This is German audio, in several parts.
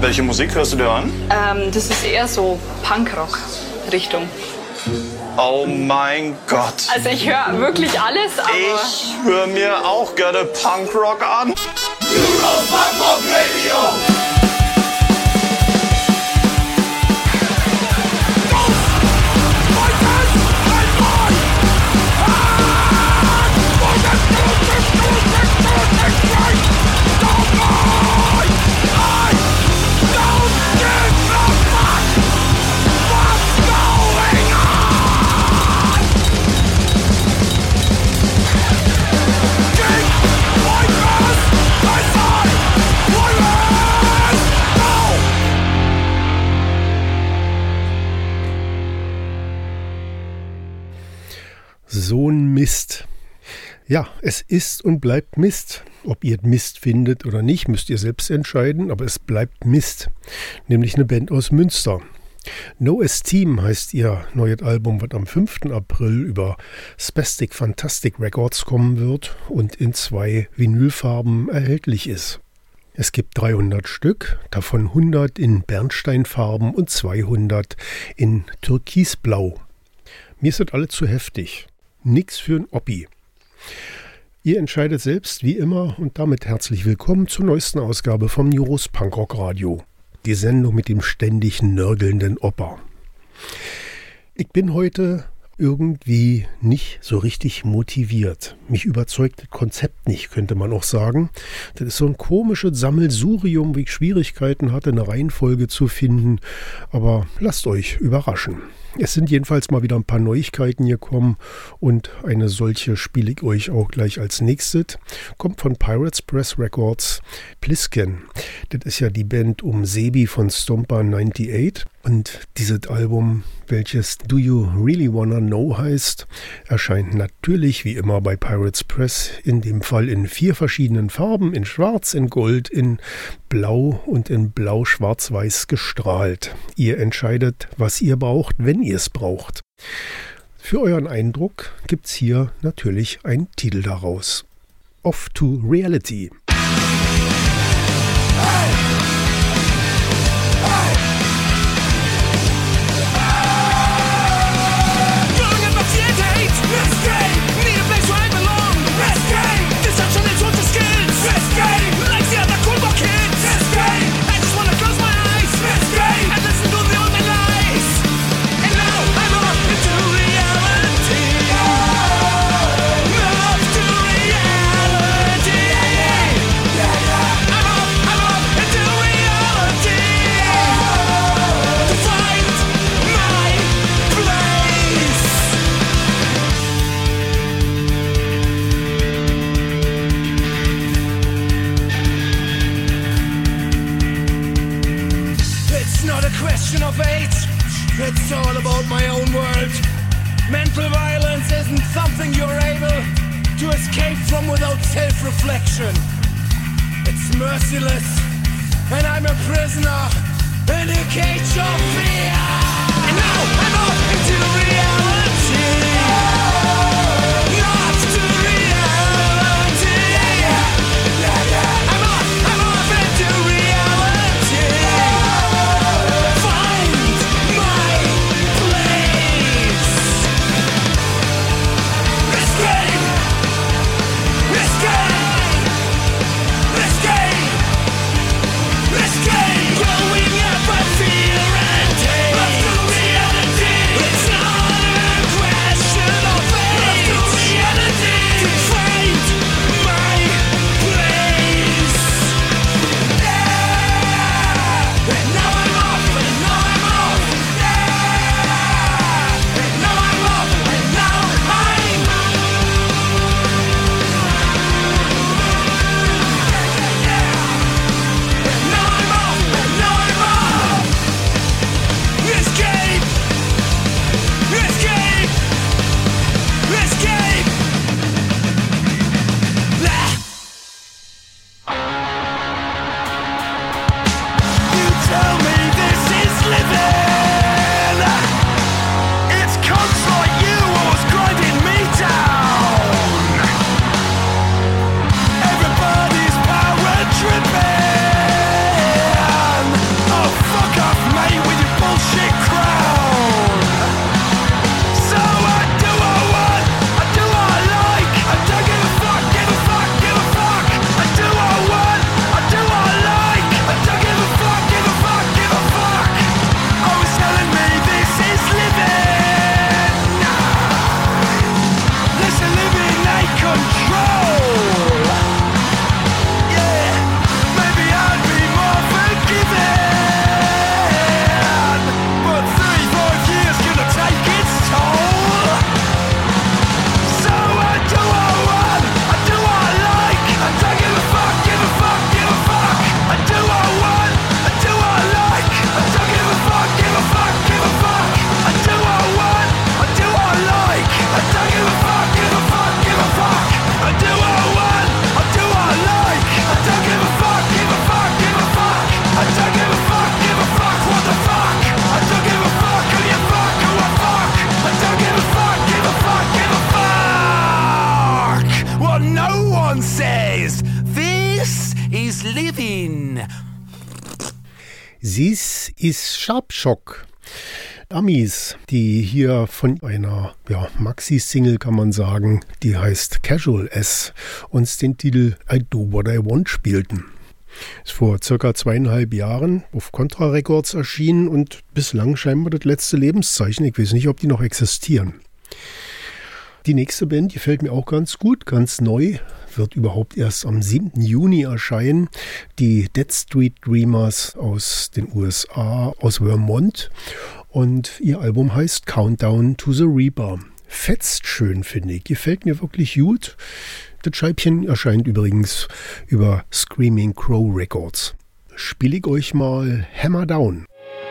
Welche Musik hörst du dir an? Das ist eher so Punkrock-Richtung. Oh mein Gott. Also ich höre wirklich alles, aber... Ich höre mir auch gerne Punkrock an. Punkrock Radio. So ein Mist. Ja, es ist und bleibt Mist. Ob ihr Mist findet oder nicht, müsst ihr selbst entscheiden, aber es bleibt Mist. Nämlich eine Band aus Münster. No Esteem heißt ihr neues Album, was am 5. April über Spastic Fantastic Records kommen wird und in 2 Vinylfarben erhältlich ist. Es gibt 300 Stück, davon 100 in Bernsteinfarben und 200 in Türkisblau. Mir ist das alles zu heftig. Nix für ein Oppi. Ihr entscheidet selbst, wie immer, und damit herzlich willkommen zur neuesten Ausgabe vom Neuros Punkrock Radio. Die Sendung mit dem ständig nörgelnden Opa. Ich bin heute irgendwie nicht so richtig motiviert. Mich überzeugt das Konzept nicht, könnte man auch sagen. Das ist so ein komisches Sammelsurium, wie ich Schwierigkeiten hatte, eine Reihenfolge zu finden. Aber lasst euch überraschen. Es sind jedenfalls mal wieder ein paar Neuigkeiten gekommen und eine solche spiele ich euch auch gleich als nächstes. Kommt von Pirates Press Records, Plisken. Das ist ja die Band um Sebi von Stomper 98. Und dieses Album, welches Do You Really Wanna Know heißt, erscheint natürlich wie immer bei Pirates Press, in dem Fall in 4 verschiedenen Farben, in Schwarz, in Gold, in Blau und in Blau-Schwarz-Weiß gestrahlt. Ihr entscheidet, was ihr braucht, wenn ihr es braucht. Für euren Eindruck gibt's hier natürlich einen Titel daraus. Off to Reality. It's all about my own world. Mental violence isn't something you're able to escape from without self-reflection. It's merciless, and I'm a prisoner in a cage of fear. And now I'm off into reality. Not to reality. I'm off into reality. Growing up, I fear and hate. This is Sharp Shock. Amis, die hier von einer Maxi-Single, kann man sagen, die heißt Casual S, uns den Titel I Do What I Want spielten. Ist vor circa 2,5 Jahren auf Contra Records erschienen und bislang scheinbar das letzte Lebenszeichen. Ich weiß nicht, ob die noch existieren. Die nächste Band, die fällt mir auch ganz gut, ganz neu, wird überhaupt erst am 7. Juni erscheinen. Die Dead Street Dreamers aus den USA, aus Vermont. Und ihr Album heißt Countdown to the Reaper. Fetzt schön, finde ich. Gefällt mir wirklich gut. Das Scheibchen erscheint übrigens über Screaming Crow Records. Spiele ich euch mal Hammer Down.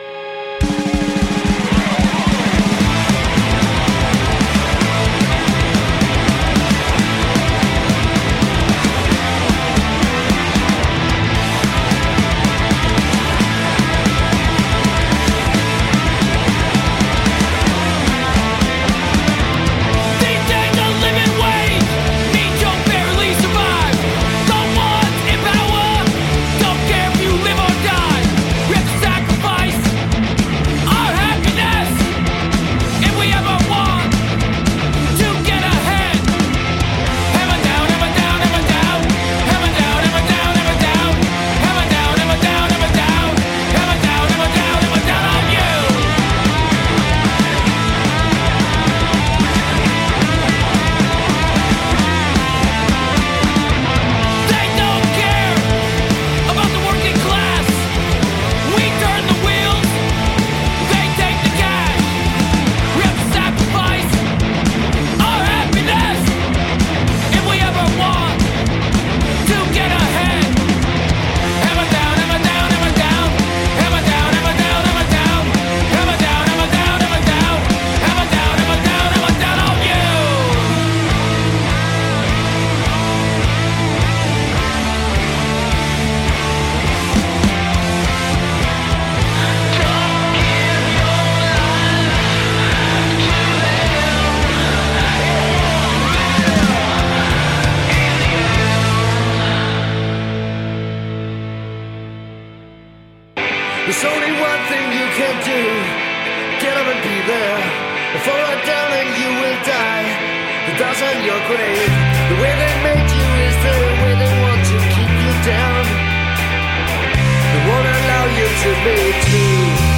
There's only one thing you can do. Get up and be there. Fall right down and you will die. The dust on your grave. The way they made you is the way they want to keep you down. They won't allow you to be true.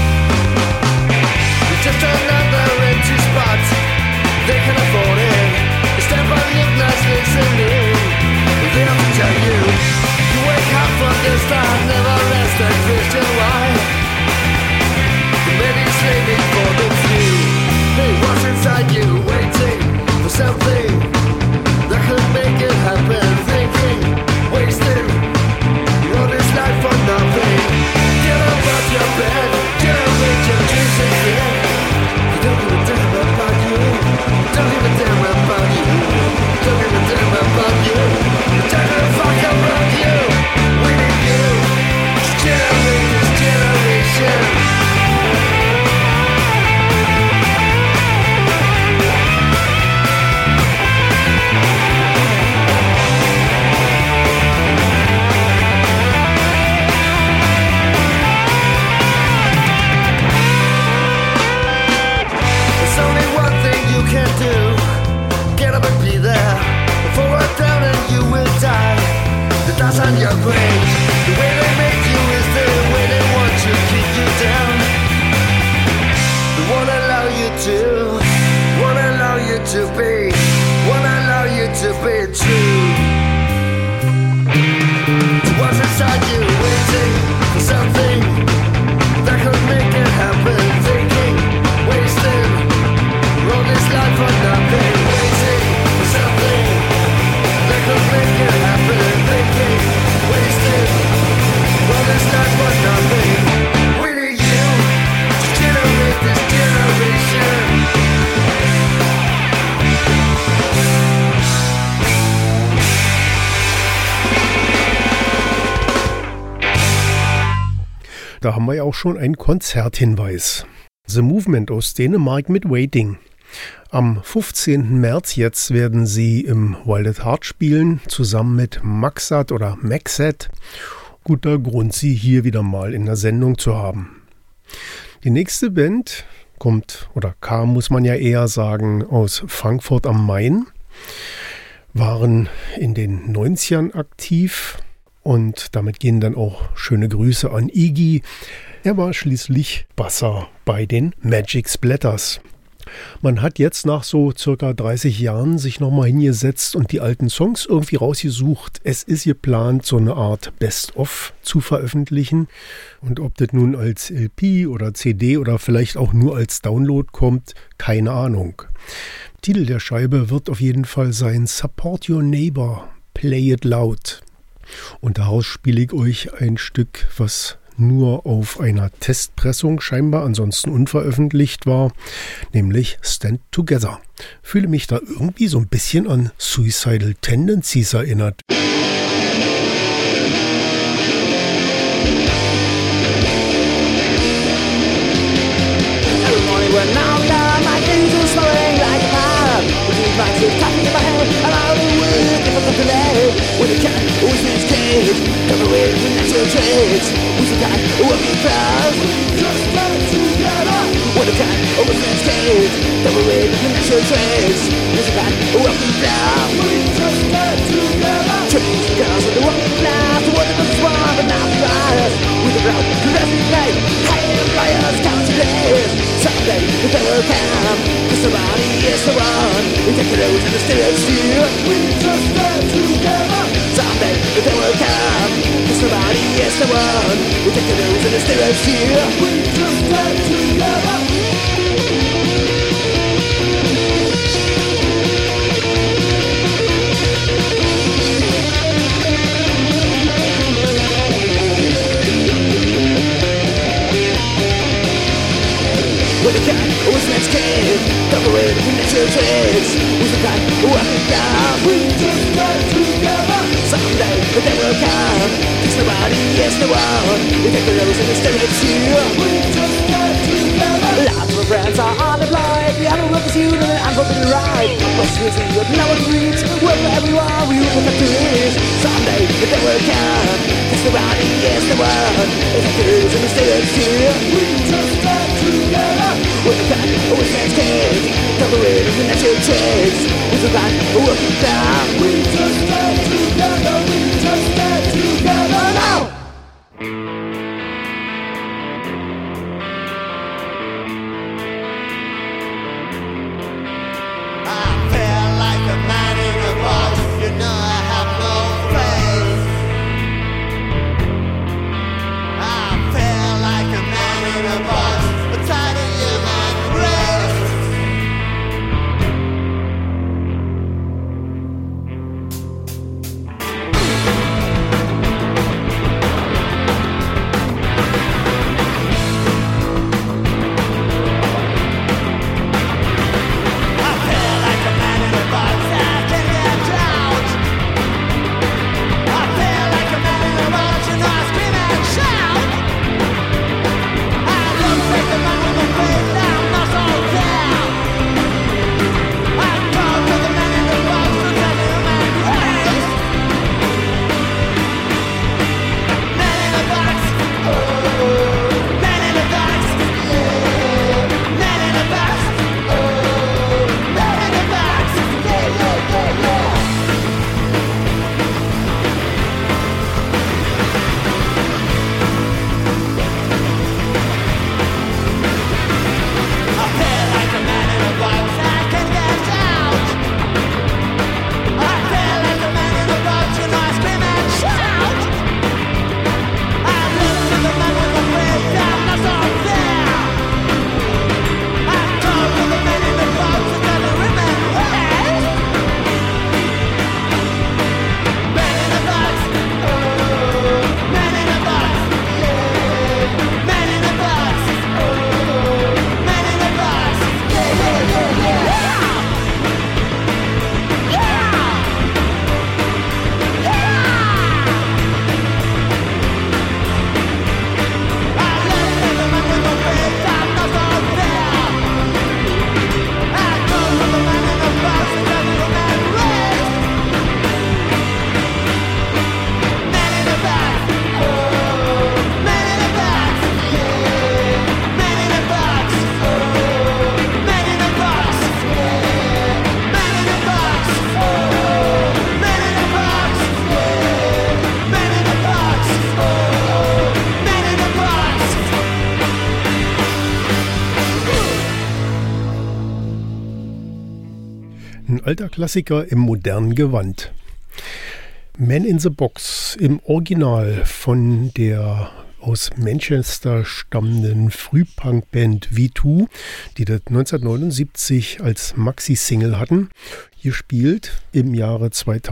You're just another empty spot. They can afford it. Stand by the ignorance listening. They have to tell you. You wake up from the start, never rest and question why. The many slaving for the few. Hey, what's inside you, waiting for something that could make it happen? Thinking, wasting all this life for nothing. Get up out your bed, get away your dreams again. You don't give a damn about you. Don't give a damn about you. Don't give a damn about you. Don't give a fuck about you. We need you to generate this generation. There's only one thing you can do. Get up and be there. Fall right down and you will die. The dust on your grave. The way they make you is the way they want to keep you down. They won't allow you to. Won't allow you to be. Won't allow you to be true. What's inside you waiting for something that could make it happen? Thinking, wasting all this life for nothing. Waiting for something that could make it happen. Thinking, wasting all this life for nothing. We need you to generate this generation. Da haben wir ja auch schon einen Konzerthinweis. The Movement aus Dänemark mit Waiting. Am 15. März jetzt werden sie im Wild at Heart spielen, zusammen mit Maxat oder Maxat. guter Grund, sie hier wieder mal in der Sendung zu haben. Die nächste Band kam, muss man ja eher sagen, aus Frankfurt am Main, waren in den 90ern aktiv und damit gehen dann auch schöne Grüße an Iggy. Er war schließlich Basser bei den Magic Splatters. Man hat jetzt nach so circa 30 Jahren sich nochmal hingesetzt und die alten Songs irgendwie rausgesucht. Es ist geplant, so eine Art Best-of zu veröffentlichen. Und ob das nun als LP oder CD oder vielleicht auch nur als Download kommt, keine Ahnung. Titel der Scheibe wird auf jeden Fall sein Support Your Neighbor, Play It Loud. Und daraus spiele ich euch ein Stück, was nur auf einer Testpressung scheinbar ansonsten unveröffentlicht war, nämlich Stand Together. Fühle mich da irgendwie so ein bisschen an Suicidal Tendencies erinnert. I feel like a man in a Ein alter Klassiker im modernen Gewand. Man in the Box im Original von der aus Manchester stammenden Frühpunk-Band V2, die das 1979 als Maxi-Single hatten. Gespielt im Jahre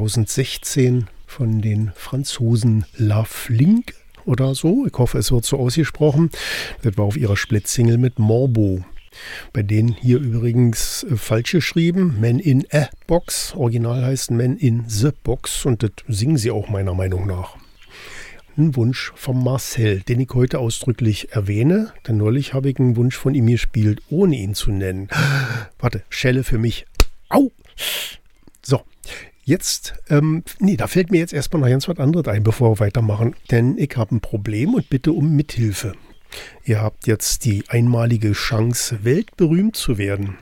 2016 von den Franzosen La Flingue oder so. Ich hoffe, es wird so ausgesprochen. Das war auf ihrer Split-Single mit Morbo. Bei denen hier übrigens falsch geschrieben. Man in a Box. Original heißt Man in the Box. Und das singen sie auch meiner Meinung nach. Ein Wunsch von Marcel, den ich heute ausdrücklich erwähne. Denn neulich habe ich einen Wunsch von ihm gespielt, ohne ihn zu nennen. Warte, Schelle für mich. Au! So, jetzt, da fällt mir jetzt erstmal noch ganz was anderes ein, bevor wir weitermachen. Denn ich habe ein Problem und bitte um Mithilfe. Ihr habt jetzt die einmalige Chance, weltberühmt zu werden.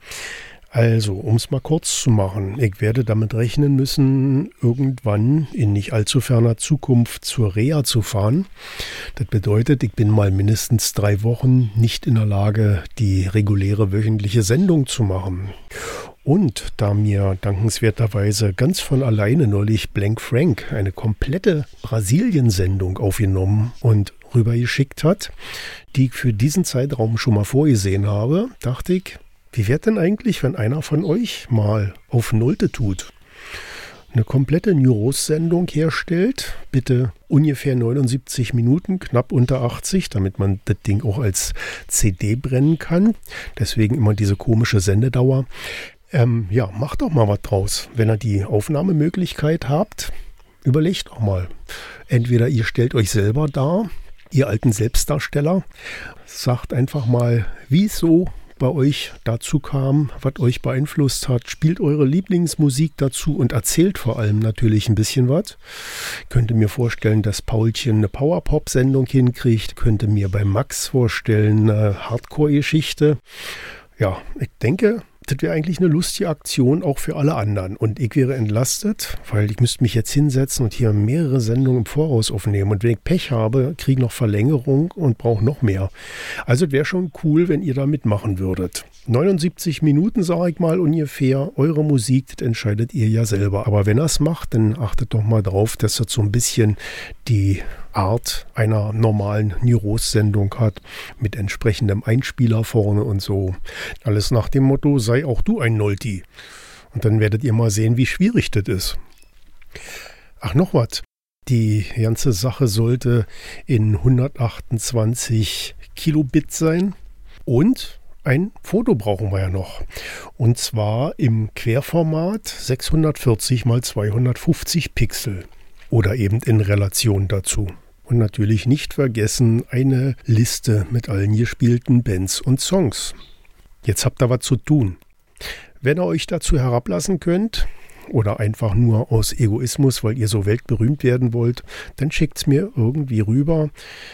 Also, um es mal kurz zu machen, ich werde damit rechnen müssen, irgendwann in nicht allzu ferner Zukunft zur Reha zu fahren. Das bedeutet, ich bin mal mindestens 3 Wochen nicht in der Lage, die reguläre wöchentliche Sendung zu machen. Und da mir dankenswerterweise ganz von alleine neulich Blank Frank eine komplette Brasilien-Sendung aufgenommen und rübergeschickt hat, die ich für diesen Zeitraum schon mal vorgesehen habe, dachte ich, wie wäre denn eigentlich, wenn einer von euch mal auf Nullte tut? Eine komplette Neuros-Sendung herstellt, bitte ungefähr 79 Minuten, knapp unter 80, damit man das Ding auch als CD brennen kann. Deswegen immer diese komische Sendedauer. Macht doch mal was draus. Wenn ihr die Aufnahmemöglichkeit habt, überlegt doch mal. Entweder ihr stellt euch selber dar, ihr alten Selbstdarsteller, sagt einfach mal, wie es so bei euch dazu kam, was euch beeinflusst hat. Spielt eure Lieblingsmusik dazu und erzählt vor allem natürlich ein bisschen was. Könnte mir vorstellen, dass Paulchen eine Powerpop-Sendung hinkriegt. Könnte mir bei Max vorstellen, eine Hardcore-Geschichte. Ja, ich denke, das wäre eigentlich eine lustige Aktion auch für alle anderen. Und ich wäre entlastet, weil ich müsste mich jetzt hinsetzen und hier mehrere Sendungen im Voraus aufnehmen. Und wenn ich Pech habe, kriege ich noch Verlängerung und brauche noch mehr. Also es wäre schon cool, wenn ihr da mitmachen würdet. 79 Minuten, sage ich mal ungefähr. Eure Musik, das entscheidet ihr ja selber. Aber wenn ihr es macht, dann achtet doch mal drauf, dass das so ein bisschen die Art einer normalen Neuros-Sendung hat, mit entsprechendem Einspieler vorne und so. Alles nach dem Motto, sei auch du ein Nolti. Und dann werdet ihr mal sehen, wie schwierig das ist. Ach, noch was. Die ganze Sache sollte in 128 Kilobit sein. Und ein Foto brauchen wir ja noch. Und zwar im Querformat 640 x 250 Pixel. Oder eben in Relation dazu. Und natürlich nicht vergessen eine Liste mit allen gespielten Bands und Songs. Jetzt habt ihr was zu tun. Wenn ihr euch dazu herablassen könnt oder einfach nur aus Egoismus, weil ihr so weltberühmt werden wollt, dann schickt's mir irgendwie rüber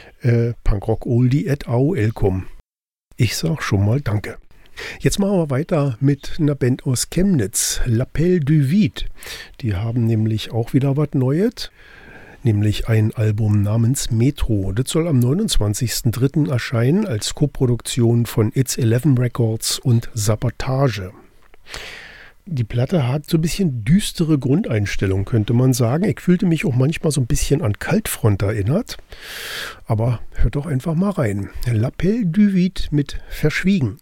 punkrockoldie@aol.com. Ich sag schon mal Danke. Jetzt machen wir weiter mit einer Band aus Chemnitz, L'Appel du Vide. Die haben nämlich auch wieder was Neues. Nämlich ein Album namens Metro. Das soll am 29.03. erscheinen als Koproduktion von It's 11 Records und Sabotage. Die Platte hat so ein bisschen düstere Grundeinstellung, könnte man sagen. Ich fühlte mich auch manchmal so ein bisschen an Kaltfront erinnert. Aber hört doch einfach mal rein. L'Appel du Vide mit Verschwiegen.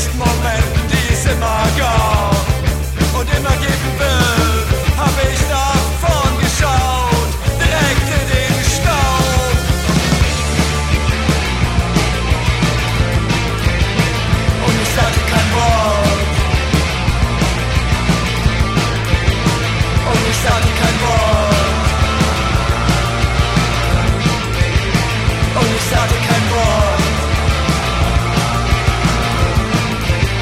schlechten Momenten, die es immer gab und immer geben will, hab ich nach vorn geschaut, direkt in den Staub. Und ich sagte kein Wort. Und ich sagte kein Wort. Und ich sagte kein Wort.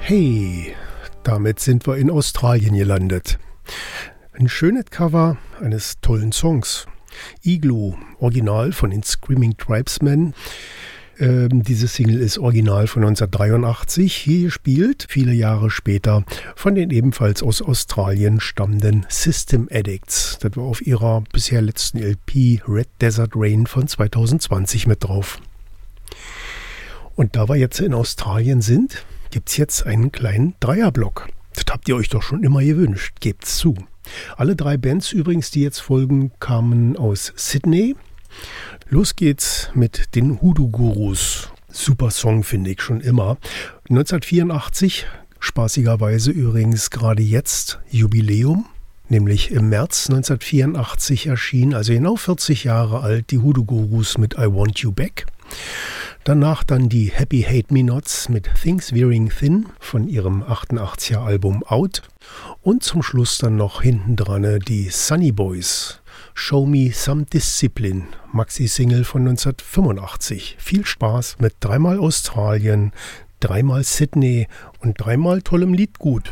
Hey, damit sind wir in Australien gelandet. Ein schönes Cover eines tollen Songs. Igloo, Original von den Screaming Tribesmen. Diese Single ist original von 1983, hier gespielt, viele Jahre später, von den ebenfalls aus Australien stammenden System Addicts. Das war auf ihrer bisher letzten LP Red Desert Rain von 2020 mit drauf. Und da wir jetzt in Australien sind, gibt's jetzt einen kleinen Dreierblock. Das habt ihr euch doch schon immer gewünscht, gebt's zu. Alle 3 Bands übrigens, die jetzt folgen, kamen aus Sydney. Los geht's mit den Hoodoo Gurus. Super Song, finde ich schon immer. 1984, spaßigerweise übrigens gerade jetzt Jubiläum, nämlich im März 1984 erschien, also genau 40 Jahre alt, die Hoodoo Gurus mit I Want You Back. Danach dann die Happy Hate Me Nots mit Things Wearing Thin von ihrem 88er Album Out. Und zum Schluss dann noch hinten dran die Sunny Boys. Show Me Some Discipline, Maxi-Single von 1985. Viel Spaß mit 3-mal Australien, 3-mal Sydney und 3-mal tollem Liedgut.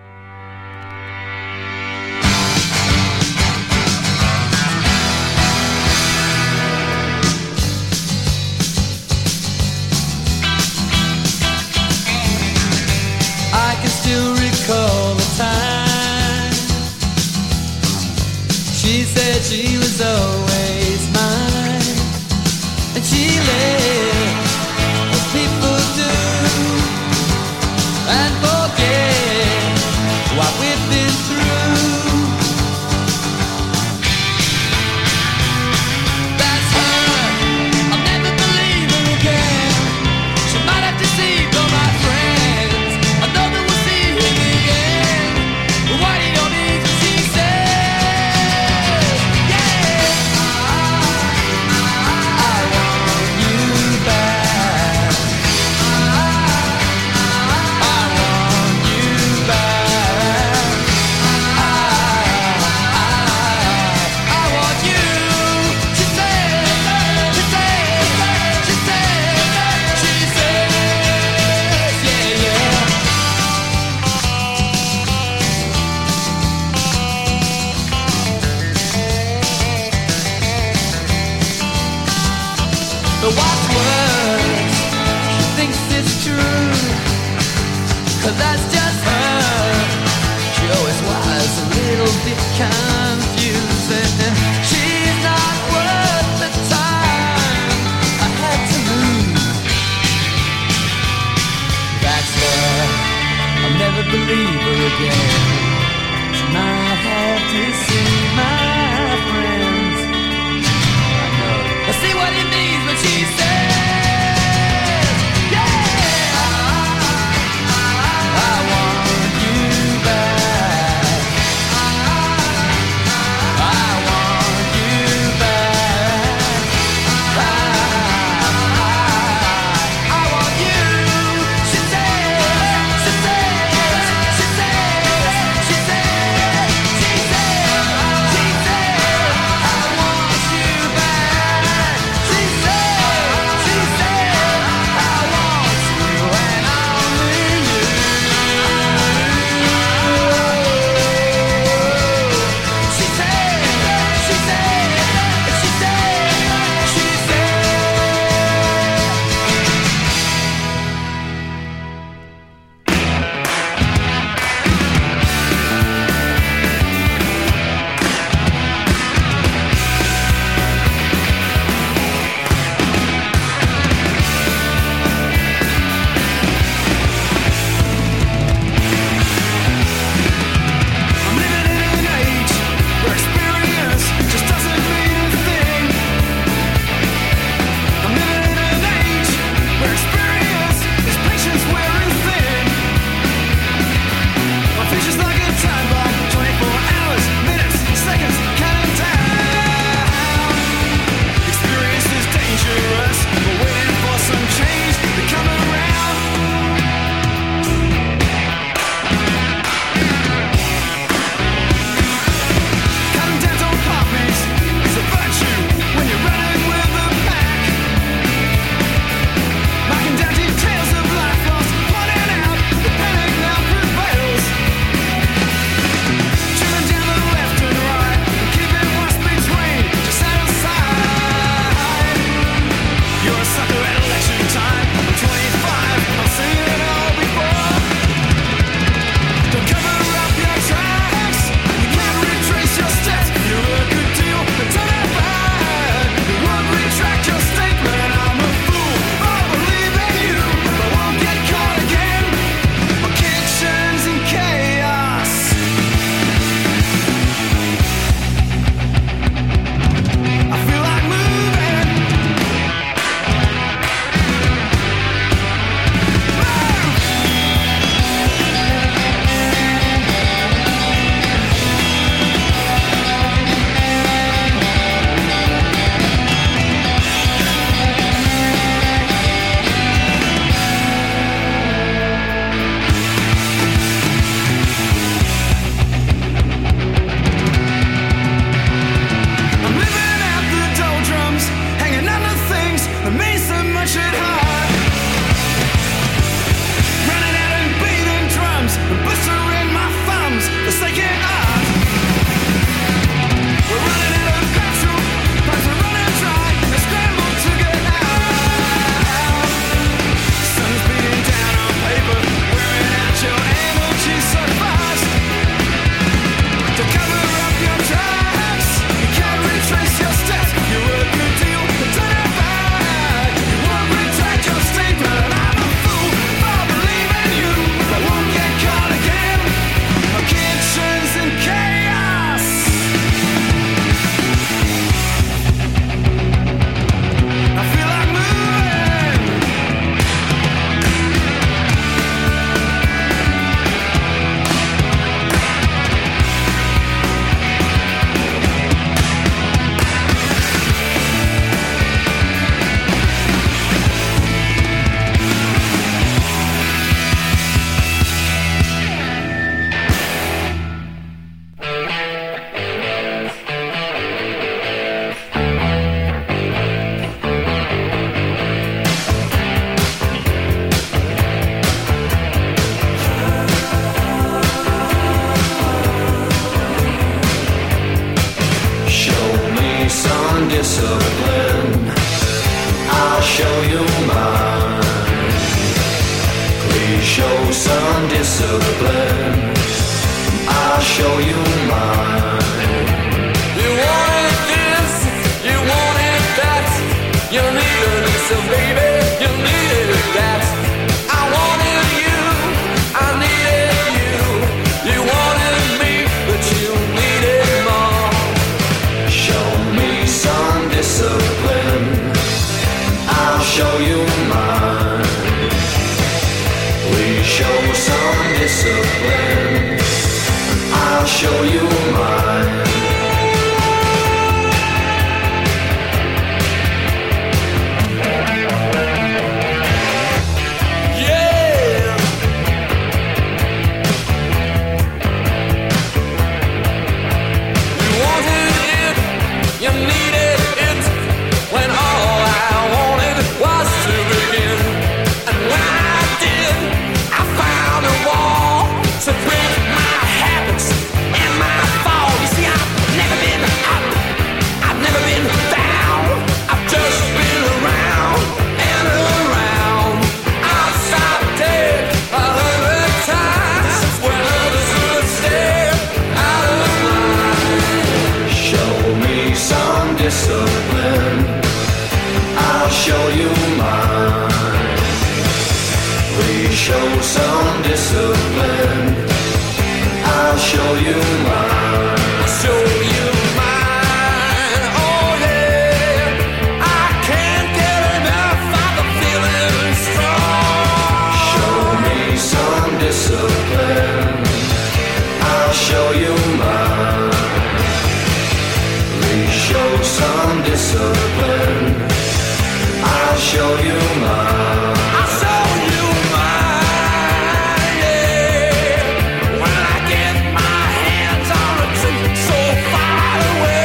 I can still recall the time she said she was always mine, and she lived as people do and forget what we've been through. That's her, I'll never believe her again. She might have deceived all my friends. I know that we'll see him again. But why do you don't need what she says? Yeah, I want you back. I want you back. I want you. She says, she says, she says, she says, yeah, yeah. But what's worse, she thinks it's true, 'cause that's just her. She always was a little bit confusing. She's not worth the time I had to lose. That's her, I'll never believe her again. She might have to see my friends. I see what it means when she says, yeah, I want you back. I want you back. I want you. She says, she says, she says, she says, she says, she says, I want you back. She says, discipline. I'll show you mine. You wanted this, you wanted that. You needed this, so baby, you needed that. I wanted you, I needed you. You wanted me, but you needed more. Show me some discipline. I'll show you mine. We show some discipline. I'll show you mine. Yeah. You wanted it, you needed it, when all I wanted was to begin. And when I did, I found a wall to break my habits and my fall. You see, I've never been up, I've never been down, I've just been around and around. I've stopped dead 100 times when others would stare out of line. Show me some discipline. I'll show you mine. We show some discipline. I'll show you mine. Show you mine, oh yeah. I can't get enough of the feeling strong. Show me some discipline. I'll show you mine. We show some discipline. I'll show you mine. I'll show you mine, yeah. When I get my hands on a truth so far away.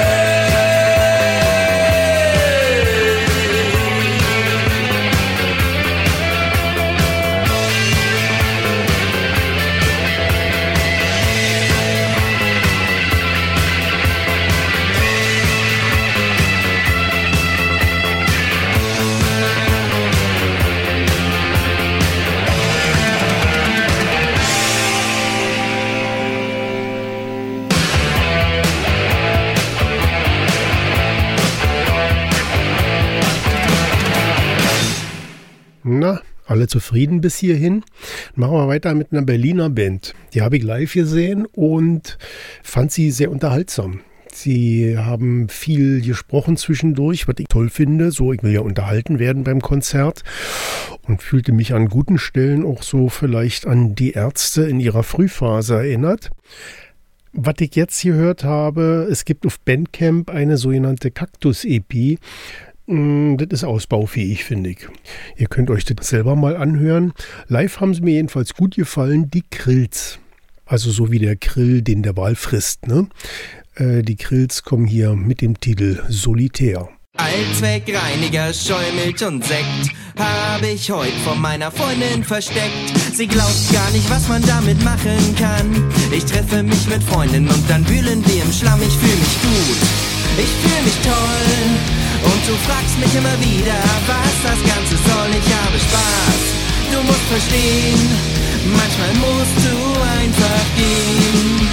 Na, alle zufrieden bis hierhin? Machen wir weiter mit einer Berliner Band. Die habe ich live gesehen und fand sie sehr unterhaltsam. Sie haben viel gesprochen zwischendurch, was ich toll finde. So, ich will ja unterhalten werden beim Konzert und fühlte mich an guten Stellen auch so vielleicht an die Ärzte in ihrer Frühphase erinnert. Was ich jetzt gehört habe, es gibt auf Bandcamp eine sogenannte Kaktus-EP. Das ist ausbaufähig, finde ich. Ihr könnt euch das selber mal anhören. Live haben sie mir jedenfalls gut gefallen, die Krills. Also so wie der Krill, den der Wal frisst, ne? Die Krills kommen hier mit dem Titel Solitär. Allzweckreiniger, Scheumilch und Sekt habe ich heute von meiner Freundin versteckt. Sie glaubt gar nicht, was man damit machen kann. Ich treffe mich mit Freunden und dann wühlen wir im Schlamm. Ich fühle mich gut, ich fühle mich toll. Und du fragst mich immer wieder, was das Ganze soll. Ich habe Spaß, du musst verstehen, manchmal musst du einfach gehen.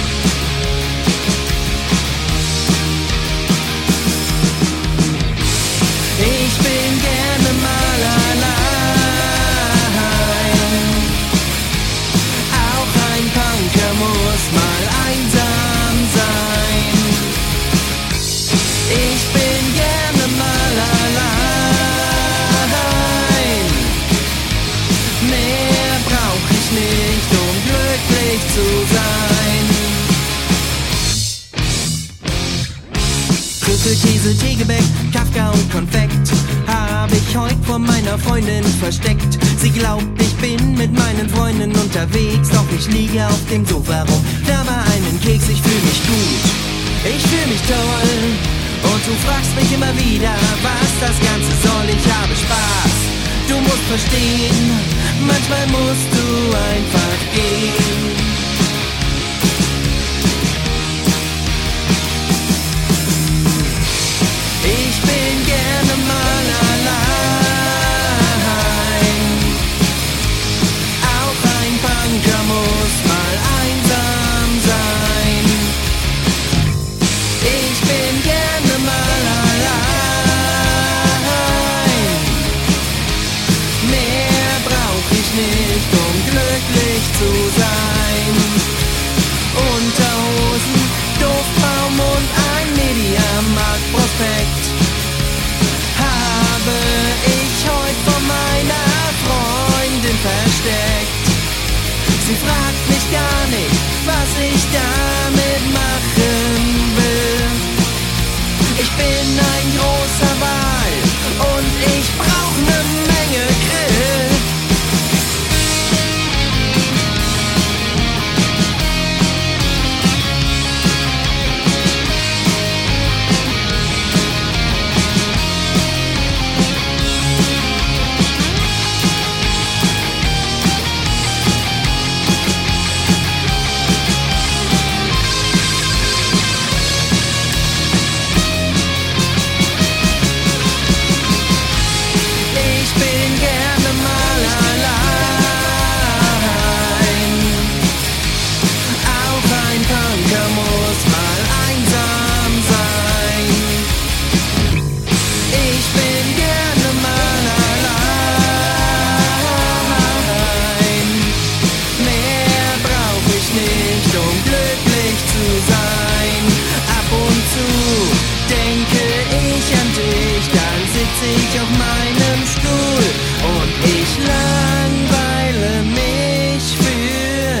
Ich bin gerne mal allein. Auch ein Punker muss mal einsam sein. Ich bin gerne mal allein. Mehr brauch ich nicht, um glücklich zu sein. Trüffel, Käse, Teegebäck, Kafka und Konfekt habe ich heute von meiner Freundin versteckt. Sie glaubt, ich bin mit meinen Freunden unterwegs, doch ich liege auf dem Sofa rum, knabber einen Keks. Ich fühle mich gut, ich fühle mich toll. Und du fragst mich immer wieder, was das Ganze soll. Ich habe Spaß, du musst verstehen, manchmal musst du einfach gehen. Ich bin gerne mal allein. Auch ein Punker muss mal gar nicht, was ich damit machen will. Ich bin ein großer Wal und ich brauch ne Menge Grill. Ich auf meinem Stuhl und ich langweile mich für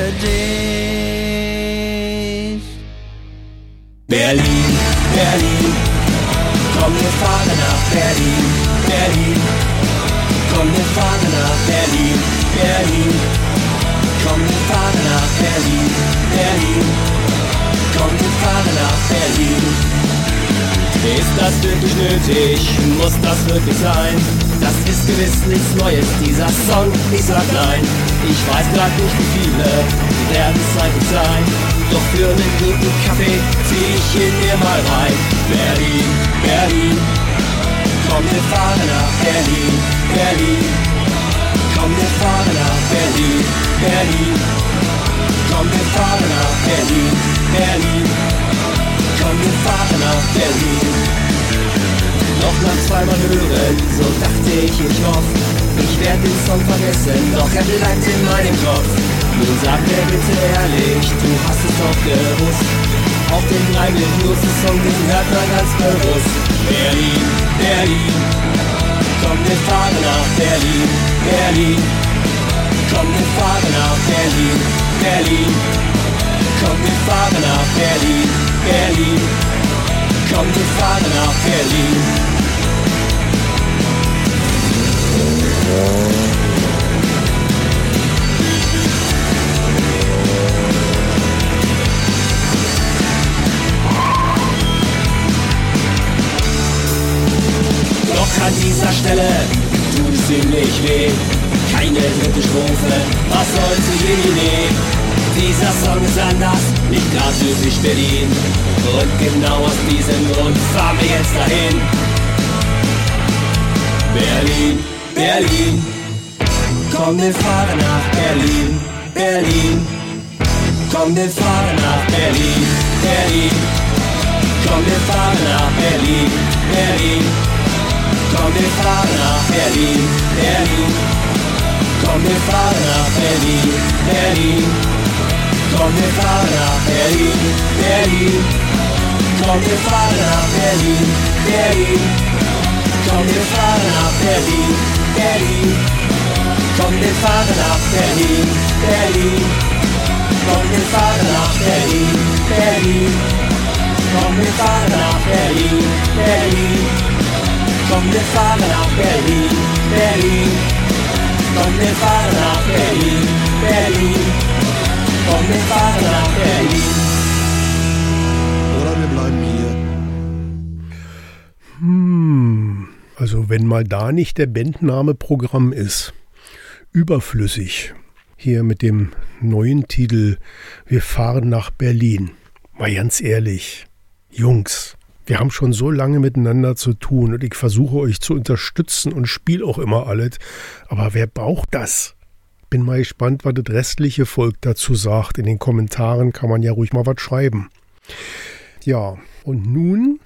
dich. Berlin, Berlin, komm, wir fahren nach Berlin, Berlin, komm, wir fahren nach Berlin, Berlin, komm, wir fahren nach Berlin, Berlin, komm, wir fahren nach Berlin. Ist das wirklich nötig? Muss das wirklich sein? Das ist gewiss nichts Neues, dieser Song, ich sag nein. Ich weiß grad nicht wie viele, werden es eigentlich sein. Doch für einen guten Kaffee zieh ich in mir mal rein. Berlin, Berlin, komm, wir fahren nach Berlin, Berlin. Komm, wir fahren nach Berlin, Berlin. Komm, wir fahren nach Berlin, Berlin. Komm, wir fahren nach Berlin. Noch nach zweimal hören, so dachte ich hoffe, ich werd den Song vergessen, doch er bleibt in meinem Kopf. Nun sag mir bitte ehrlich, du hast es doch gewusst. Auf den 3 Minuten Song, den hört man ganz bewusst. Berlin, Berlin, komm, wir fahren nach Berlin, Berlin. Komm, wir fahren nach Berlin, Berlin. Komm, wir fahren nach Berlin, Berlin. Komm, wir fahren nach Berlin. Doch an dieser Stelle tut ziemlich weh. Keine dritte Strophe, was sollte Idee? Dieser Song ist anders, nicht grad typisch Berlin. Und genau aus diesem Grund fahren wir jetzt dahin. Berlin, Berlin, komm, wir fahren nach Berlin, Berlin. Komm, wir fahren nach Berlin, Berlin. Komm, wir fahren nach Berlin, Berlin. Komm, wir fahren nach Berlin, Berlin. Komm, wir fahren nach Berlin, Berlin. Komm, wir fahren nach Berlin, Berlin. Komm, wir fahren nach Berlin, Berlin. Komm, wir fahren nach Berlin, Berlin. Komm, wir fahren nach Berlin, Berlin. Komm, wir fahren nach Berlin, Berlin. Komm, wir fahren nach Berlin, Berlin. Komm, wir fahren nach Berlin, Berlin. Komm, wir fahren nach Berlin, Berlin. Komm, wir fahren nach Berlin. Oder wir bleiben hier. Also wenn mal da nicht der Bandname Programm ist. Überflüssig. Hier mit dem neuen Titel Wir fahren nach Berlin. Mal ganz ehrlich, Jungs, wir haben schon so lange miteinander zu tun und ich versuche euch zu unterstützen und spiele auch immer alles. Aber wer braucht das? Bin mal gespannt, was das restliche Volk dazu sagt. In den Kommentaren kann man ja ruhig mal was schreiben. Ja, und nun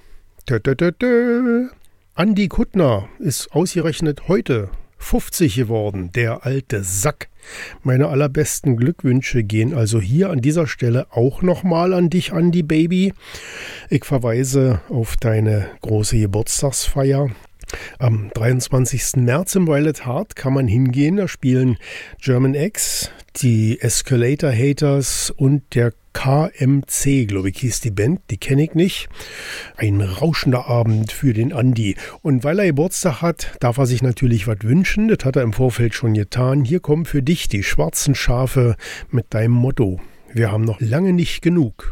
Andi Kuttner ist ausgerechnet heute 50 geworden, der alte Sack. Meine allerbesten Glückwünsche gehen also hier an dieser Stelle auch nochmal an dich, Andi Baby. Ich verweise auf deine große Geburtstagsfeier Am 23. März im Violet Heart kann man hingehen. Da spielen German X, die Escalator Haters und der KMC, glaube ich, hieß die Band. Die kenne ich nicht. Ein rauschender Abend für den Andi. Und weil er Geburtstag hat, darf er sich natürlich was wünschen. Das hat er im Vorfeld schon getan. Hier kommen für dich die schwarzen Schafe mit deinem Motto: Wir haben noch lange nicht genug.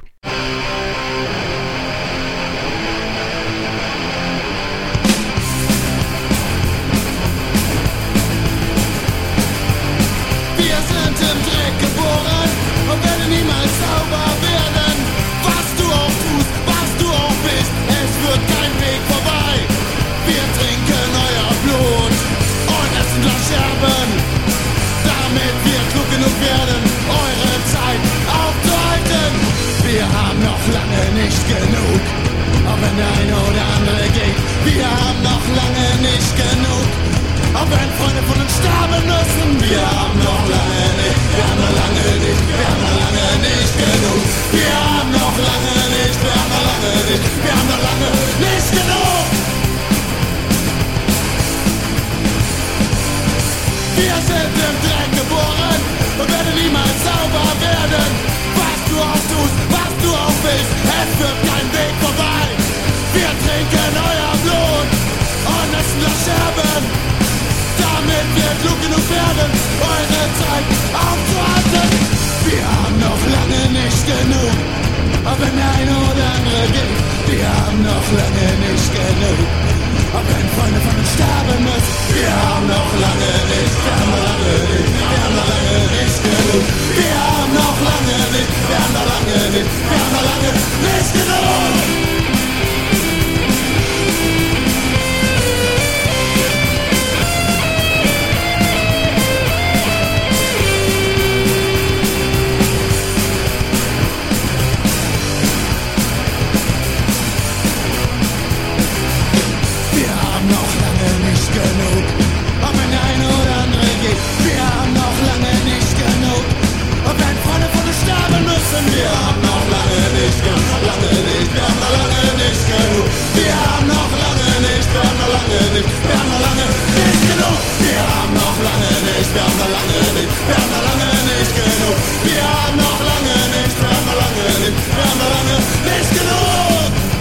Niemals sauber werden, was du auch tust, was du auch bist, es wird kein Weg vorbei. Wir trinken euer Blut und essen Glas Scherben, damit wir klug genug werden, eure Zeit aufzuhalten. Wir haben noch lange nicht genug, auch wenn der eine oder andere geht. Wir haben noch lange nicht genug, auch wenn Freunde von uns sterben müssen. Wir haben noch lange nicht, wir haben noch lange nicht, wir haben noch lange nicht genug. Wir haben noch lange nicht, wir haben noch lange nicht, wir haben noch lange nicht genug. Wir sind im Dreck geboren und werden niemals sauber werden. Was du auch tust, was du auch willst, es wird kein Weg vorbei. Wir trinken euer Blut und essen das Scherben, damit wir klug genug werden, eure Zeit aufzuhalten. Wir haben noch lange nicht genug, auch wenn der eine oder andere geht. Wir haben noch lange nicht genug, auch wenn Freunde von uns sterben müssen. Wir haben noch lange nicht, wir haben noch lange nicht, wir haben noch lange nicht genug. Wir haben noch lange nicht, wir haben noch lange nicht, wir haben noch lange nicht genug. Genug, auch wenn der eine oder andere geht. Wir haben noch lange nicht genug, auch wenn Freunde von uns sterben müssen. Wir haben noch lange nicht, wir haben noch lange nicht, wir haben noch lange nicht genug. Wir haben noch lange nicht, wir haben noch lange nicht, wir haben noch lange nicht genug. Wir haben noch lange nicht, wir haben noch lange nicht, wir haben noch lange nicht genug. Wir haben noch lange nicht, wir haben noch lange nicht, wir haben noch lange nicht genug.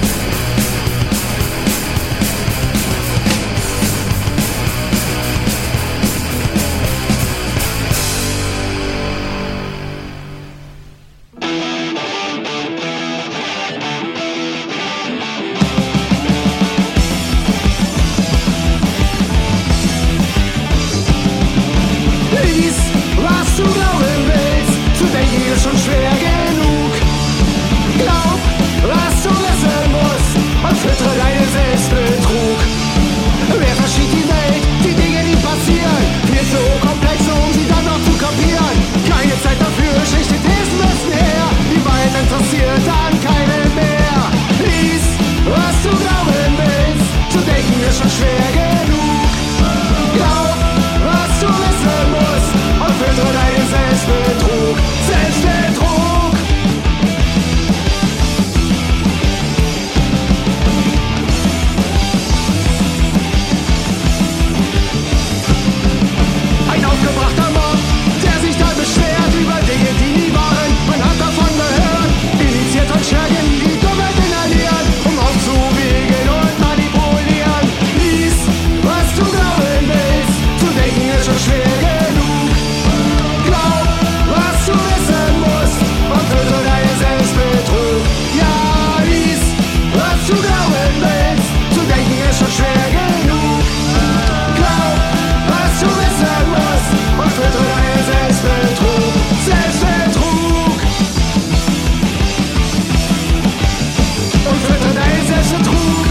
Schon schwer genug. Glaub, was du wissen musst, und füttere deinen Selbstbetrug. Wer verschiebt die Welt, die Dinge, die passieren, wird so komplex, um sie dann noch zu kapieren. Keine Zeit dafür, schlichte Thesen müssen her, die Wahrheit interessiert dann keinen mehr. Lies, was du glauben willst, zu denken ist schon schwer genug. Glaub, was du wissen musst, und füttere deinen Selbstbetrug. Selbstbetrug! Ein aufgebrachter Mob, der sich dann beschwert über Dinge, die nie waren. Man hat davon gehört, initiiert und Schergen, die Dummheit inhalieren, um aufzuwiegen und manipulieren. Lies, was du glauben willst, zu denken ist schon schwer genug. Glaub, was du wissen musst, und füttere deinen Selbstbetrug. Ja, lies, was du glauben willst, zu denken ist schon schwer genug. Glaub, was du wissen musst, und füttere deinen Selbstbetrug. Selbstbetrug. Und füttere deinen Selbstbetrug.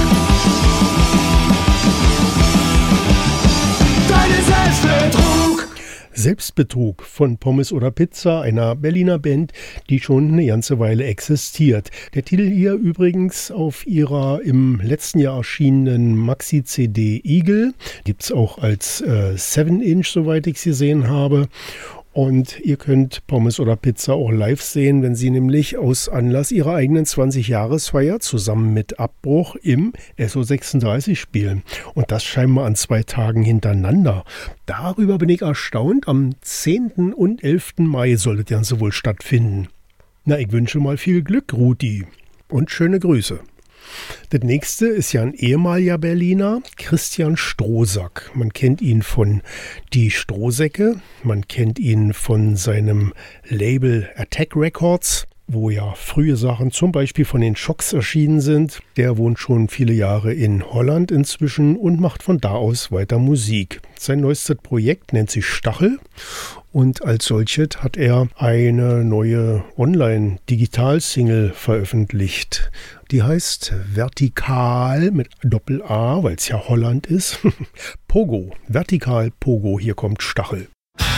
Deinen Selbstbetrug. Selbstbetrug von Pommes oder Pizza, einer Berliner Band, die schon eine ganze Weile existiert. Der Titel hier übrigens auf ihrer im letzten Jahr erschienenen Maxi-CD Eagle. Gibt es auch als 7-Inch, soweit ich es gesehen habe. Und ihr könnt Pommes oder Pizza auch live sehen, wenn sie nämlich aus Anlass ihrer eigenen 20-Jahresfeier zusammen mit Abbruch im SO36 spielen. Und das scheinbar an 2 Tagen hintereinander. Darüber bin ich erstaunt. Am 10. und 11. Mai soll das Ganze wohl stattfinden. Na, ich wünsche mal viel Glück, Rudi. Und schöne Grüße. Das nächste ist ja ein ehemaliger Berliner, Christian Strohsack. Man kennt ihn von Die Strohsäcke, man kennt ihn von seinem Label Attack Records, wo ja frühe Sachen zum Beispiel von den Schocks erschienen sind. Der wohnt schon viele Jahre in Holland inzwischen und macht von da aus weiter Musik. Sein neuestes Projekt nennt sich Stachel und als solches hat er eine neue Online-Digital-Single veröffentlicht. Die heißt Vertikal mit Doppel-A, weil es ja Holland ist. Pogo, Vertikal Pogo, hier kommt Stachel.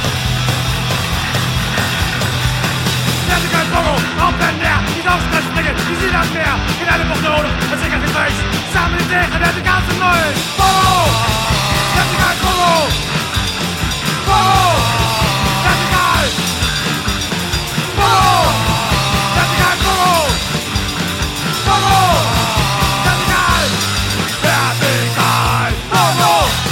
Vertikal Pogo, Open Air, die Aufstand springen, die sind am Meer. In alle Woche nodig, als ik het wees. Samen in tegen, vertikaal te mooi. Pogo, Vertikal Pogo, Pogo, Vertikal, Pogo, Vertikal Pogo, Pogo, Vertikal, Vertikal Pogo.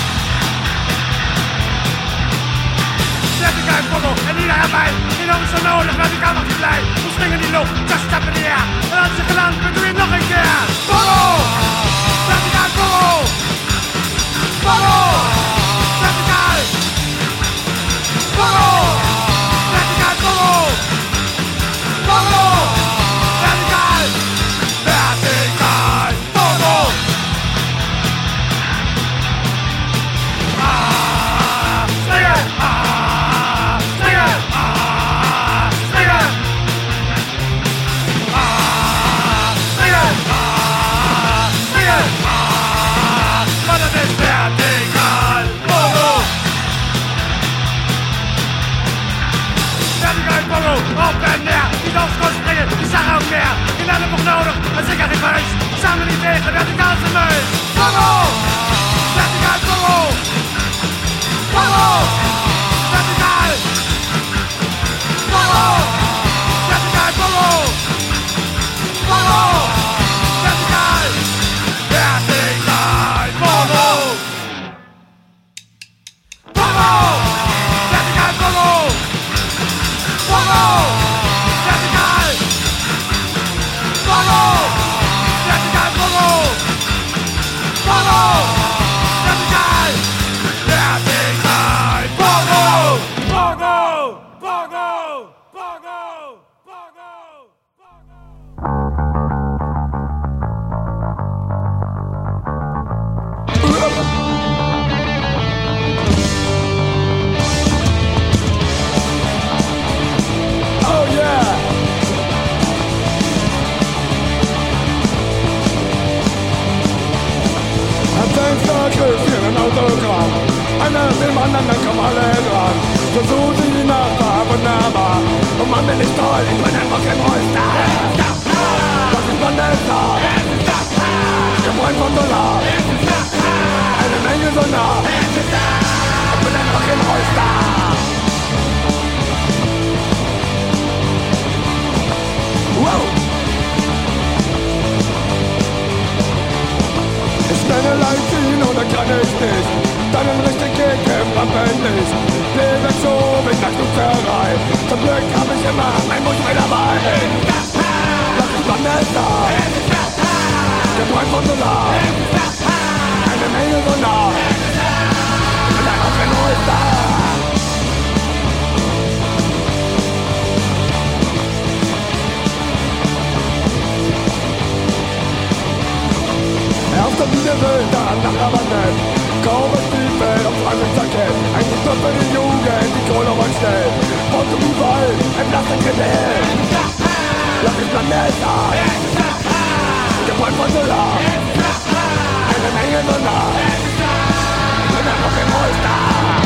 Vertikal Pogo, en ieder erbij. Die nog is zo nodig, vertikaal mag je blij. We springen die lucht, just stap in the air. En als je geland bent, doe je nog een keer. Pogo, vertikaal Pogo, Pogo, vertikaal, Pogo, vertikaal Pogo, Pogo, vertikaal, vertikaal Pogo. Springen, springen, springen. Maar dat is vertikaal Pogo. Vertikaal Pogo, op en neer. Die dans kon springen, die zag ook meer. In alle bocht nodig, en zeker geen vuist. Samen niet tegen, vertikaal zijn neus. Pogo, vertikaal Pogo. Pogo, vertikaal. Pogo, vertikaal Pogo. Pogo, vertikaal. Vertikaal Pogo. Pogo, vertikaal Pogo. Pogo, vertikaal. Pogo, vertikaal Pogo. Pogo, vertikaal. Vertikaal Pogo. Pogo, Pogo, Pogo, Pogo. Oh yeah! Ein Fenstergriff in ein Autogramm. Einer dem anderen, dann kommen alle dran. Versuch die Nachbarn nahbar. Und man bin nicht toll, ich bin einfach kein Rollstar. Was ist man denn da? Der Freund von Dollar. Eine Menge so nah. Ich bin einfach kein Rollstar. Wow! Ich nenne Leitziehen oder kann ich nicht. Deinen richtig Kicken rappen nicht. Lebe so mit Nacktucherei. Zum Glück hab ich immer mein Muschel dabei. Lass ich Vanessa. Der Freund von Solar. Eine Menge so nah. Ich bin einfach kein Rollstar. Auf der Bühne will dann nach aber nicht. Kaum ein Stiefel auf einem Jackett. Eigentlich nur für die Jugend, die Kohle räumt schnell. Und überall ein Plastikgewähl. Lass ich Planeta. Der Freund von Solar. Eine Menge so nah. Ich bin einfach kein Rollstar.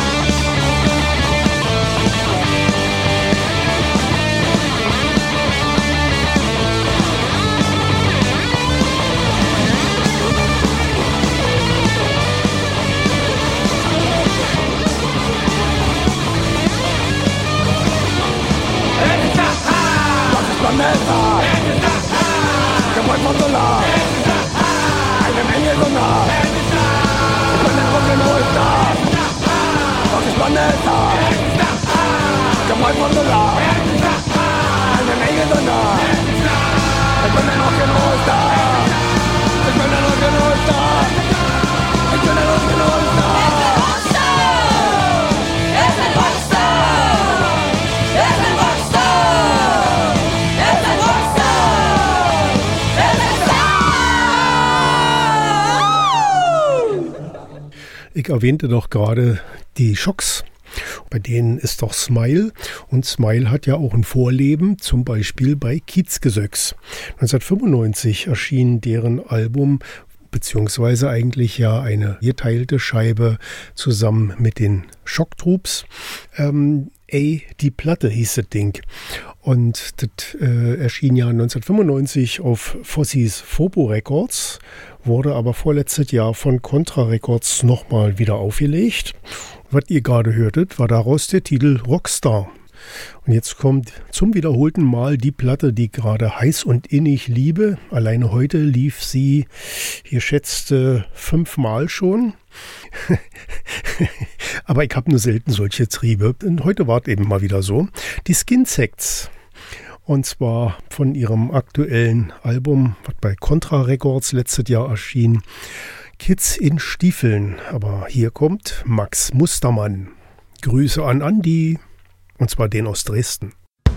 Mike erwähnte doch gerade die Schocks. Bei denen ist doch Smile. Und Smile hat ja auch ein Vorleben, zum Beispiel bei Kiezgesöcks. 1995 erschien deren Album, beziehungsweise eigentlich ja eine geteilte Scheibe zusammen mit den Schocktroops. Die Platte hieß das Ding. Und das erschien ja 1995 auf Fossis Fobo Records, wurde aber vorletztes Jahr von Contra Records nochmal wieder aufgelegt. Was ihr gerade hörtet, war daraus der Titel Rockstar. Und jetzt kommt zum wiederholten Mal die Platte, die gerade heiß und innig liebe. Alleine heute lief sie, hier schätzte 5 Mal schon. Aber ich habe nur selten solche Triebe. Und heute war es eben mal wieder so. Die Skinsex. Und zwar von ihrem aktuellen Album, was bei Contra Records letztes Jahr erschien. Kids in Stiefeln. Aber hier kommt Max Mustermann. Grüße an Andi. Und zwar den aus Dresden.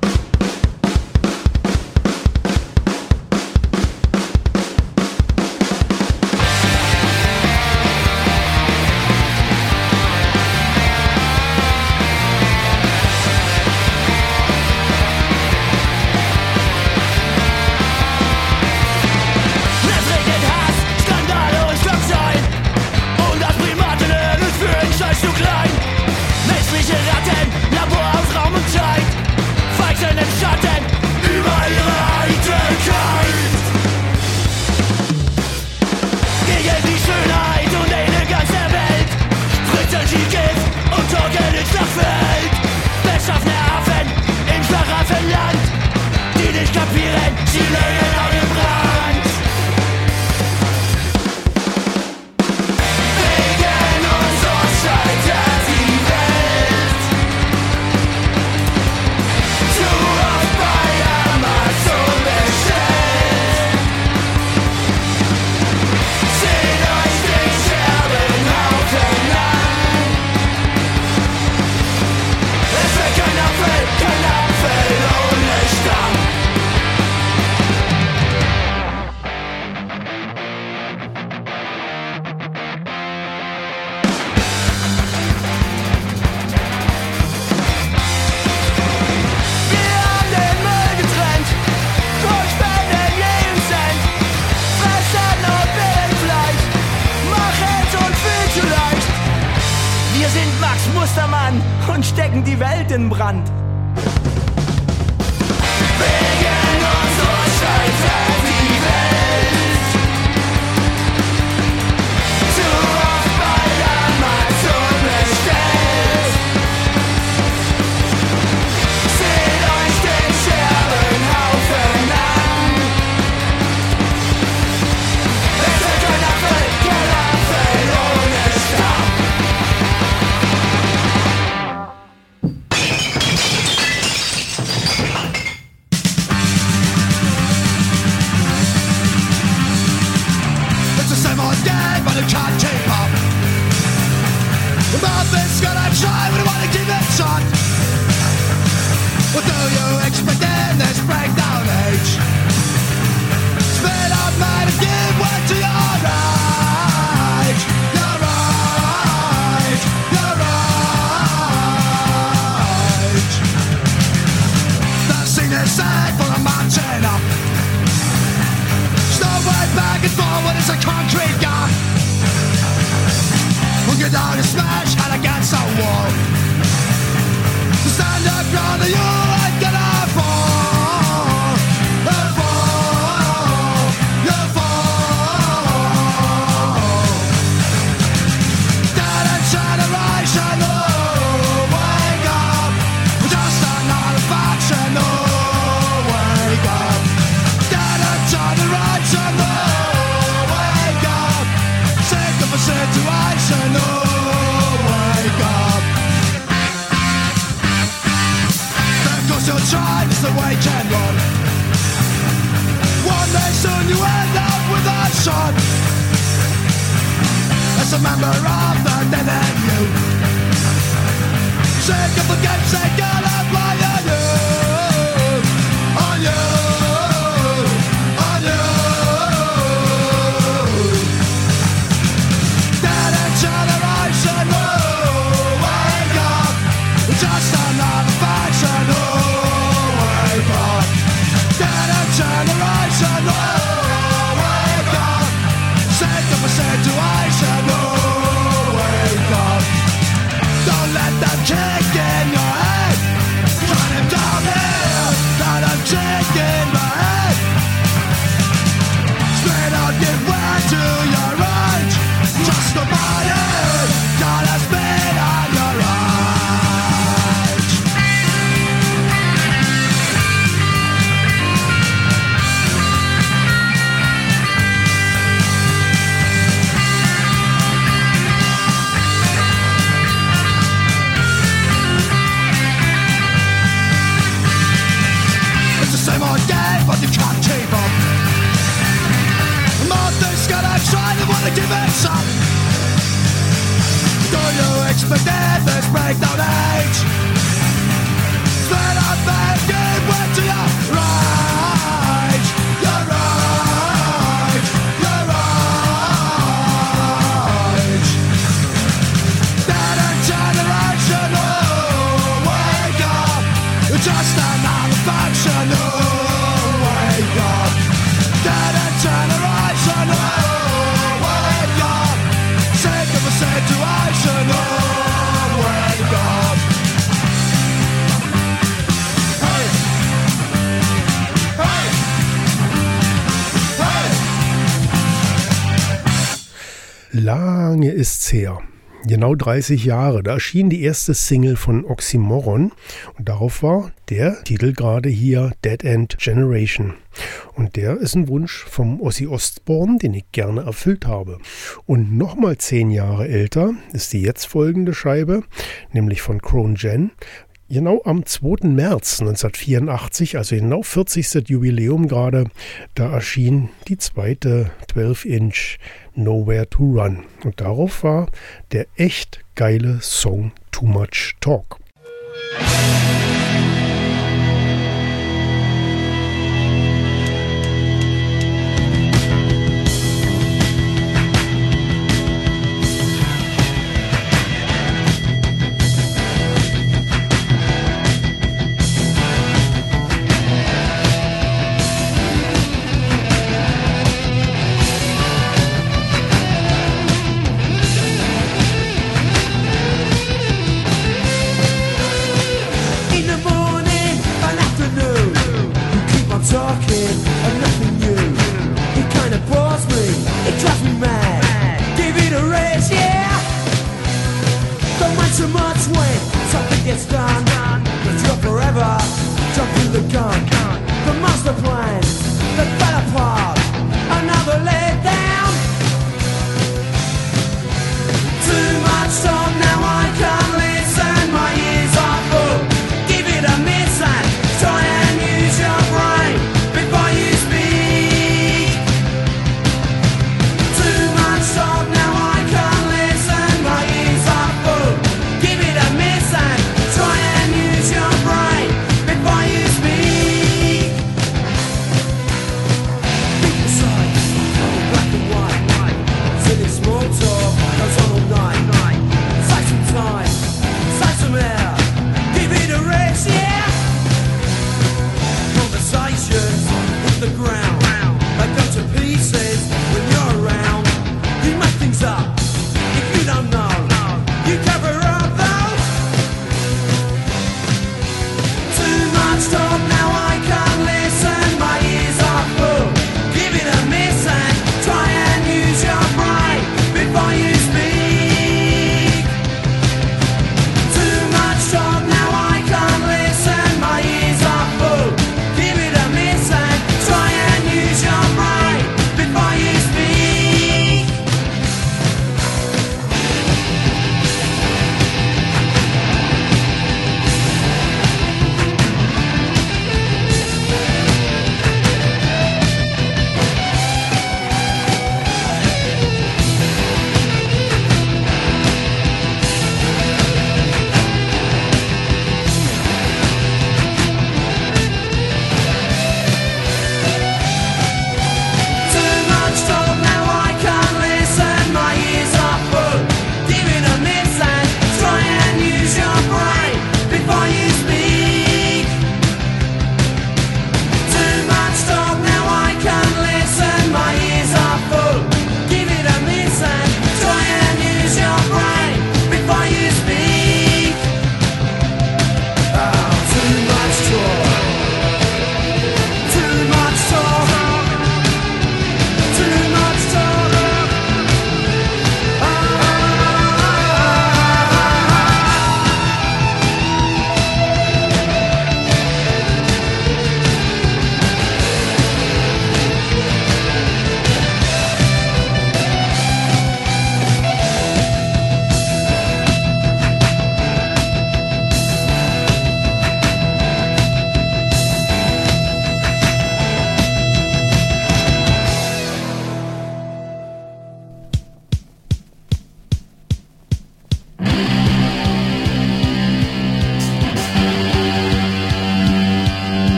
Und stecken die Welt in Brand. Wegen unserer Scheiße die Welt zu oft bei Amazon bestellt. Seht euch den Scherbenhaufen an. Es wird kein Apfel ohne Stamm. What do you expect in this breakdown age? Spit out mad and give way to your rage. Your rage, your rage. The scene is set for a mountain up. Snow way back and forward is a concrete gap. We'll get down and smash head against a wall. Stand up, ground, you ain't gonna fall. You fall. Dead and generation, oh, wake up. We're just another faction, oh, wake up. Dead and generation, oh, wake up. Sick of the situation, oh, wake up. You'll try, it's the way you can run. One day soon you end up with a shot. As a member of the dead and you. Sick of the games they gotta play on you. On you. On you. Dead and generation. the deadliest breakdown age. Straight up and give way to your rage. Your rage, your rage. Dead and generation, oh, wake up. You're just another faction, oh, wake up. Dead and generation, oh, wake up. Sick of the situation, oh, wake up. Hey, hey, hey. Lange ist's her. Genau 30 Jahre, da erschien die erste Single von Oxymoron und darauf war der Titel gerade hier Dead End Generation. Und der ist ein Wunsch vom Ozzy Osbourne, den ich gerne erfüllt habe. Und nochmal 10 Jahre älter ist die jetzt folgende Scheibe, nämlich von Crown Gen. Genau am 2. März 1984, also genau 40. Jubiläum gerade, da erschien die zweite 12-Inch Nowhere to Run. Und darauf war der echt geile Song Too Much Talk. Give it a miss and try and use your brain before you speak.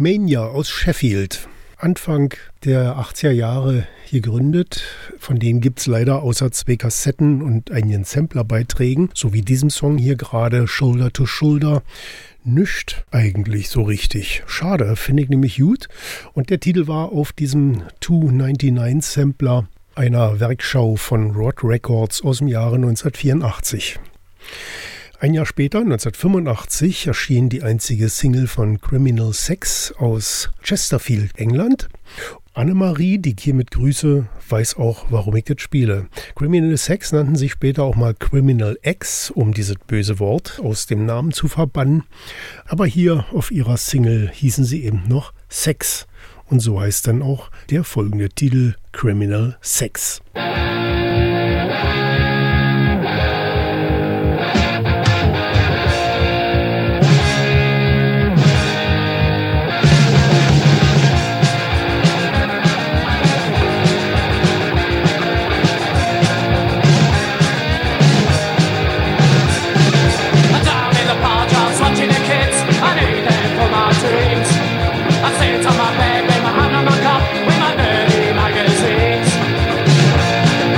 Mania aus Sheffield. Anfang der 80er Jahre gegründet. Von denen gibt es leider außer 2 Kassetten und einigen Samplerbeiträgen, so wie diesem Song hier gerade, Shoulder to Shoulder, nischt eigentlich so richtig. Schade, finde ich nämlich gut. Und der Titel war auf diesem 299 Sampler einer Werkschau von Rod Records aus dem Jahre 1984. Ein Jahr später, 1985, erschien die einzige Single von Criminal Sex aus Chesterfield, England. Annemarie, die ich hiermit grüße, weiß auch, warum ich das spiele. Criminal Sex nannten sich später auch mal Criminal X, um dieses böse Wort aus dem Namen zu verbannen. Aber hier auf ihrer Single hießen sie eben noch Sex. Und so heißt dann auch der folgende Titel Criminal Sex. I sit on my bed with my hand on my cup with my dirty magazines.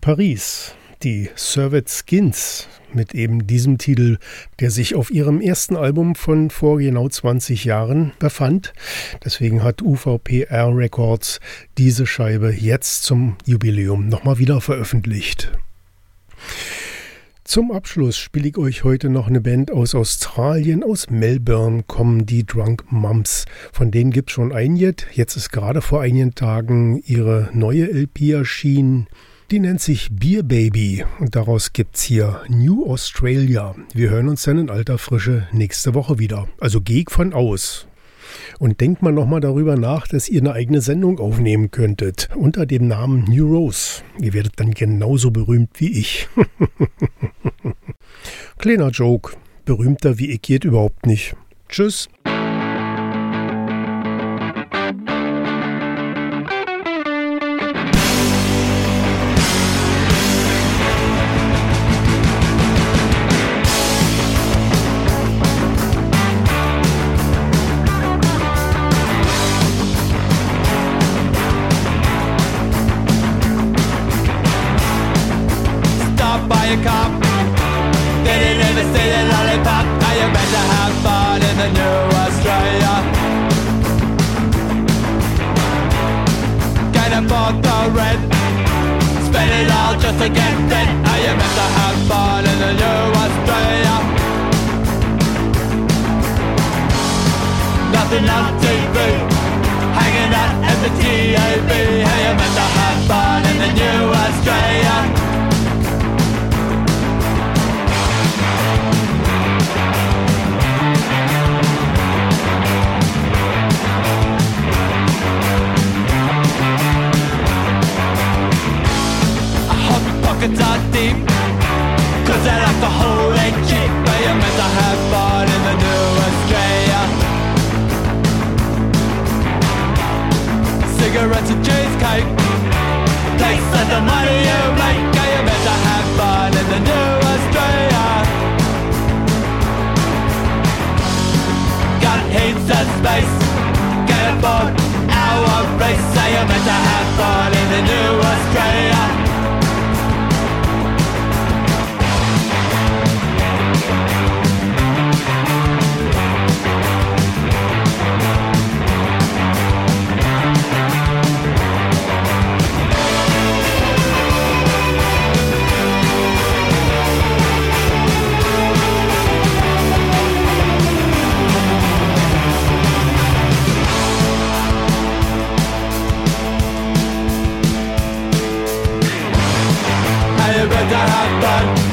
Paris, die Servette Skins mit eben diesem Titel, der sich auf ihrem ersten Album von vor genau 20 Jahren befand. Deswegen hat UVPR Records diese Scheibe jetzt zum Jubiläum nochmal wieder veröffentlicht. Zum Abschluss spiele ich euch heute noch eine Band aus Australien, aus Melbourne kommen die Drunk Mums. Von denen gibt es schon einiges. Jetzt ist gerade vor einigen Tagen ihre neue LP erschienen. Die nennt sich Beer Baby und daraus gibt's hier New Australia. Wir hören uns dann in alter Frische nächste Woche wieder. Also geh ich von aus. Und denkt mal nochmal darüber nach, dass ihr eine eigene Sendung aufnehmen könntet. Unter dem Namen New Rose. Ihr werdet dann genauso berühmt wie ich. Kleiner Joke. Berühmter wie ich geht überhaupt nicht. Tschüss. Just to get fit, are you meant to have fun in the new Australia? Nothing on TV, hanging out at the TAB. Are you meant to have fun in the new Australia? Pockets are deep, cause they like to hold it cheap. But you're meant to have fun in the new Australia. Cigarettes and cheesecake, taste of the money you make. Are you meant to have fun in the new Australia? Got heaps of space, get aboard our race. Are you meant to have fun in the new Australia? To have fun